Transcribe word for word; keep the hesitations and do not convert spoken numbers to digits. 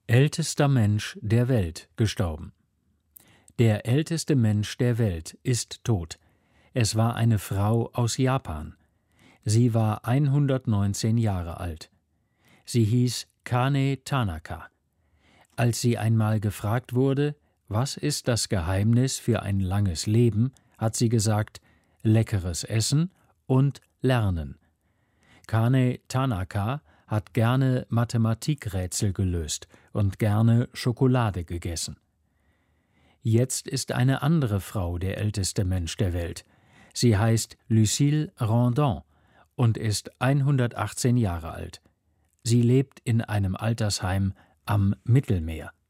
Ältester Mensch der Welt gestorben. Der älteste Mensch der Welt ist tot. Es war eine Frau aus Japan. Sie war hundertneunzehn Jahre alt. Sie hieß Kane Tanaka. Als sie einmal gefragt wurde, was ist das Geheimnis für ein langes Leben, hat sie gesagt, leckeres Essen und Lernen. Kane Tanaka hat gerne Mathematikrätsel gelöst und gerne Schokolade gegessen. Jetzt ist eine andere Frau der älteste Mensch der Welt. Sie heißt Lucille Randon und ist hundertachtzehn Jahre alt. Sie lebt in einem Altersheim am Mittelmeer.